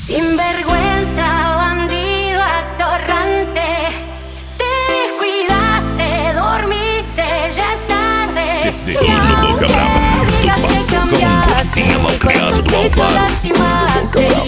Sinvergüenza, bandido, atorrante. Te descuidaste, dormiste, ya es tarde. Boca Brava, Digas que com cambiaste, poesia mal mi creado do corazoncito Alvaro. lastimaste.